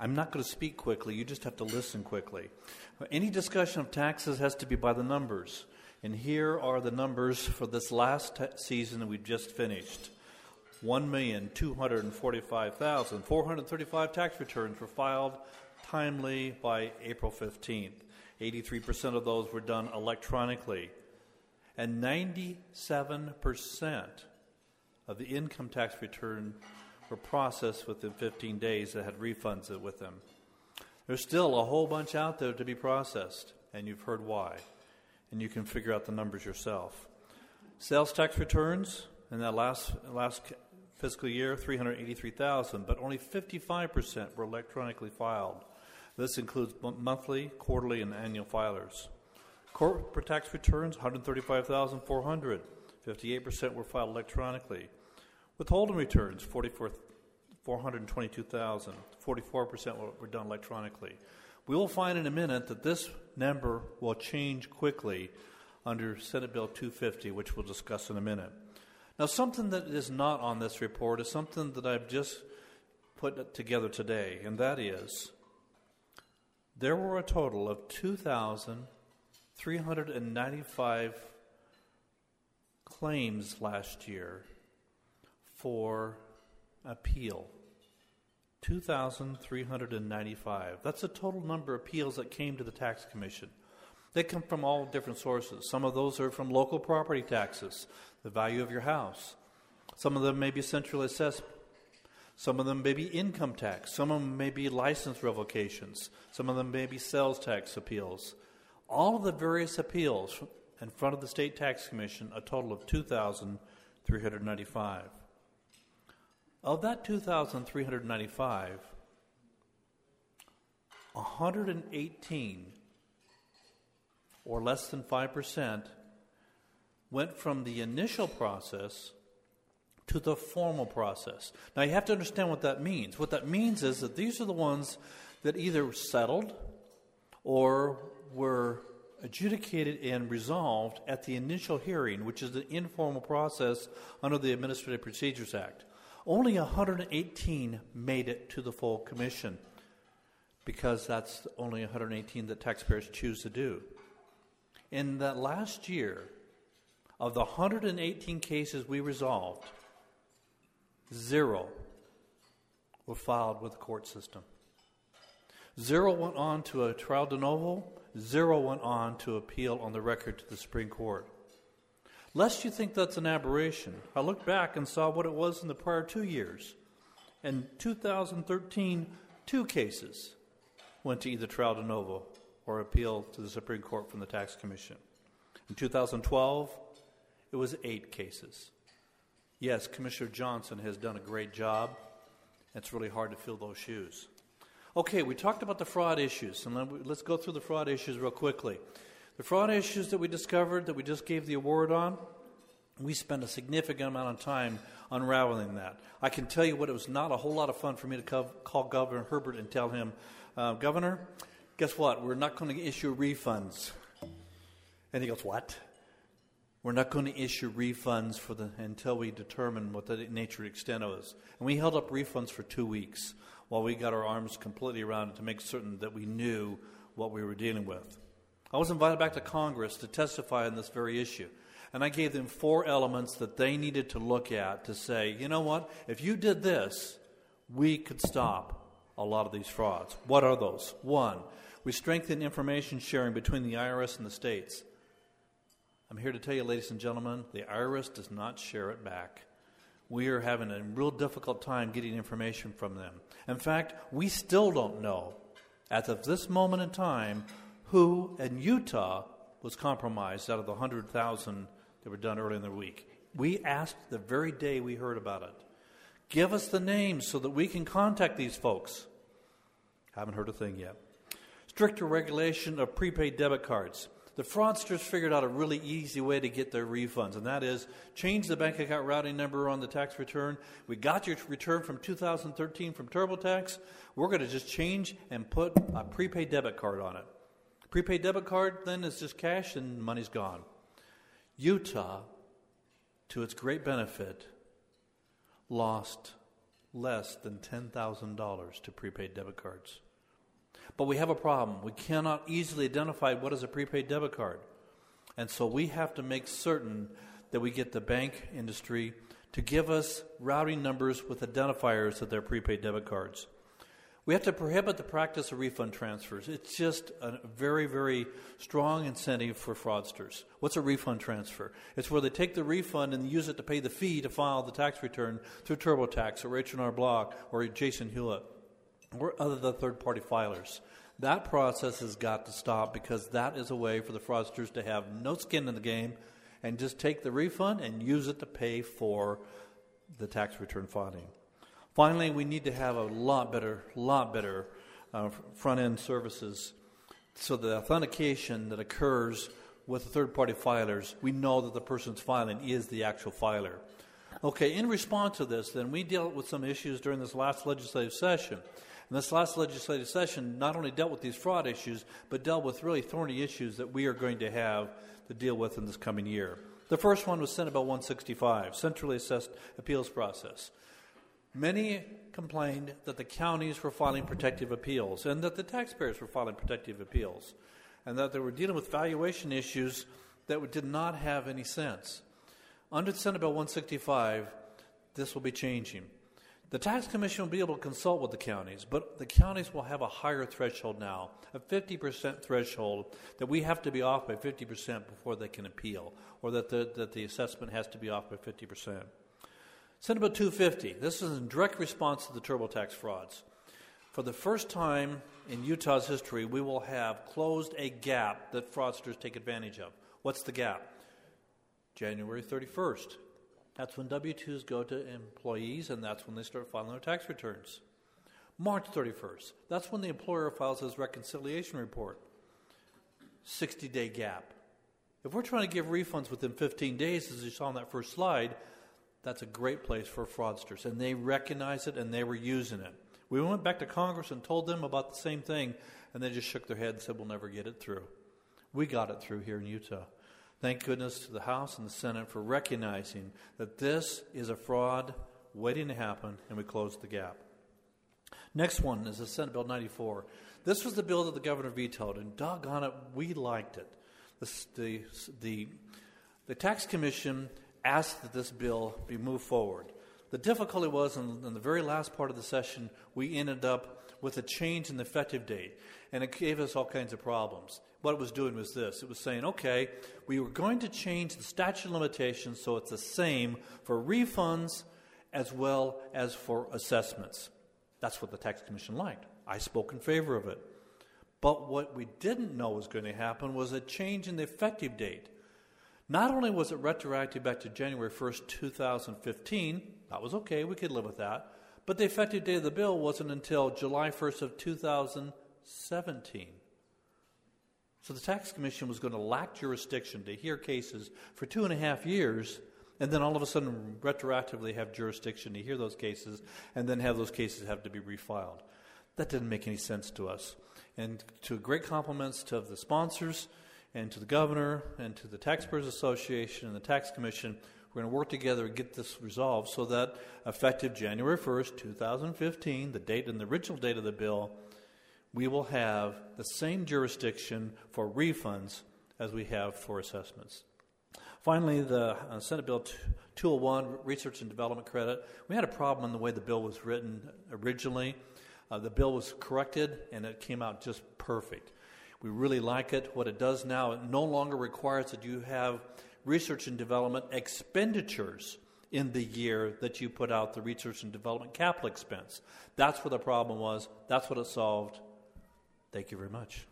I'm not going to speak quickly. You just have to listen quickly. Any discussion of taxes has to be by the numbers. And here are the numbers for this last season that we've just finished. 1,245,435 tax returns were filed timely by April 15th. 83% of those were done electronically. And 97% of the income tax return were processed within 15 days that had refunds with them. There's still a whole bunch out there to be processed, and you've heard why. And you can figure out the numbers yourself. Sales tax returns in that last fiscal year, 383,000, but only 55% were electronically filed. This includes monthly, quarterly, and annual filers. Corporate tax returns, 135,400. 58% were filed electronically. Withholding returns, 422,000. 44% were done electronically. We will find in a minute that this number will change quickly under Senate Bill 250, which we'll discuss in a minute. Now, something that is not on this report is something that I've just put together today, and that is there were a total of 2,395 claims last year for appeal. 2,395. That's the total number of appeals that came to the Tax Commission. They come from all different sources. Some of those are from local property taxes, the value of your house. Some of them may be centrally assessed. Some of them may be income tax. Some of them may be license revocations. Some of them may be sales tax appeals. All of the various appeals in front of the State Tax Commission, a total of 2,395. Of that 2,395, 118, or less than 5%, went from the initial process to the formal process. Now, you have to understand what that means. What that means is that these are the ones that either settled or were adjudicated and resolved at the initial hearing, which is the informal process under the Administrative Procedures Act. Only 118 made it to the full commission because that's only 118 that taxpayers choose to do. In that last year, of the 118 cases we resolved, 0 were filed with the court system. 0 went on to a trial de novo. 0 went on to appeal on the record to the Supreme Court. Lest you think that's an aberration, I looked back and saw what it was in the prior 2 years. In 2013, 2 cases went to either trial de novo or appeal to the Supreme Court from the Tax Commission. In 2012, it was 8 cases. Yes, Commissioner Johnson has done a great job. It's really hard to fill those shoes. Okay, we talked about the fraud issues, and let's go through the fraud issues real quickly. The fraud issues that we discovered, that we just gave the award on, we spent a significant amount of time unraveling that. I can tell you what, it was not a whole lot of fun for me to call Governor Herbert and tell him, Governor, guess what? We're not going to issue refunds. And he goes, what? We're not going to issue refunds until we determine what the nature and extent is. And we held up refunds for 2 weeks while we got our arms completely around it to make certain that we knew what we were dealing with. I was invited back to Congress to testify on this very issue. And I gave them 4 elements that they needed to look at to say, you know what, if you did this, we could stop a lot of these frauds. What are those? 1, we strengthen information sharing between the IRS and the states. I'm here to tell you, ladies and gentlemen, the IRS does not share it back. We are having a real difficult time getting information from them. In fact, we still don't know, as of this moment in time, who in Utah was compromised out of the 100,000 that were done earlier in the week. We asked the very day we heard about it. Give us the names so that we can contact these folks. Haven't heard a thing yet. Stricter regulation of prepaid debit cards. The fraudsters figured out a really easy way to get their refunds, and that is change the bank account routing number on the tax return. We got your return from 2013 from TurboTax. We're going to just change and put a prepaid debit card on it. Prepaid debit card then is just cash and money's gone. Utah, to its great benefit, lost less than $10,000 to prepaid debit cards. But we have a problem. We cannot easily identify what is a prepaid debit card. And so we have to make certain that we get the bank industry to give us routing numbers with identifiers of their prepaid debit cards. We have to prohibit the practice of refund transfers. It's just a very, very strong incentive for fraudsters. What's a refund transfer? It's where they take the refund and use it to pay the fee to file the tax return through TurboTax or H&R Block or Jason Hewlett or other than third-party filers. That process has got to stop because that is a way for the fraudsters to have no skin in the game and just take the refund and use it to pay for the tax return filing. Finally, we need to have a lot better front-end services so the authentication that occurs with the third-party filers, we know that the person's filing is the actual filer. Okay, in response to this, then, we dealt with some issues during this last legislative session. And this last legislative session not only dealt with these fraud issues, but dealt with really thorny issues that we are going to have to deal with in this coming year. The first one was Senate Bill 165, Centrally Assessed Appeals Process. Many complained that the counties were filing protective appeals and that the taxpayers were filing protective appeals and that they were dealing with valuation issues that did not have any sense. Under Senate Bill 165, this will be changing. The Tax Commission will be able to consult with the counties, but the counties will have a higher threshold now, a 50% threshold, that we have to be off by 50% before they can appeal, or that the assessment has to be off by 50%. Senate Bill 250, this is in direct response to the TurboTax frauds. For the first time in Utah's history, we will have closed a gap that fraudsters take advantage of. What's the gap? January 31st. That's when W-2s go to employees, and that's when they start filing their tax returns. March 31st. That's when the employer files his reconciliation report. 60-day gap. If we're trying to give refunds within 15 days, as you saw on that first slide, that's a great place for fraudsters, and they recognize it, and they were using it. We went back to Congress and told them about the same thing, and they just shook their head and said, we'll never get it through. We got it through here in Utah. Thank goodness to the House and the Senate for recognizing that this is a fraud waiting to happen, and we closed the gap. Next one is the Senate Bill 94. This was the bill that the governor vetoed, and doggone it, we liked it. The Tax Commission asked that this bill be moved forward. The difficulty was in the very last part of the session, we ended up with a change in the effective date, and it gave us all kinds of problems. What it was doing was this. It was saying, okay, we were going to change the statute of limitations so it's the same for refunds as well as for assessments. That's what the Tax Commission liked. I spoke in favor of it. But what we didn't know was going to happen was a change in the effective date. Not only was it retroactive back to January 1st, 2015, that was okay, we could live with that, but the effective date of the bill wasn't until July 1st of 2017. So the Tax Commission was going to lack jurisdiction to hear cases for 2.5 years, and then all of a sudden retroactively have jurisdiction to hear those cases, and then have those cases have to be refiled. That didn't make any sense to us. And to great compliments to the sponsors, and to the governor, and to the Taxpayers Association and the Tax Commission, we're going to work together and get this resolved so that effective January 1st, 2015, the date and the original date of the bill, we will have the same jurisdiction for refunds as we have for assessments. Finally, the Senate Bill 201, Research and Development Credit. We had a problem in the way the bill was written originally. The bill was corrected, and it came out just perfect. We really like it. What it does now, it no longer requires that you have research and development expenditures in the year that you put out the research and development capital expense. That's what the problem was. That's what it solved. Thank you very much.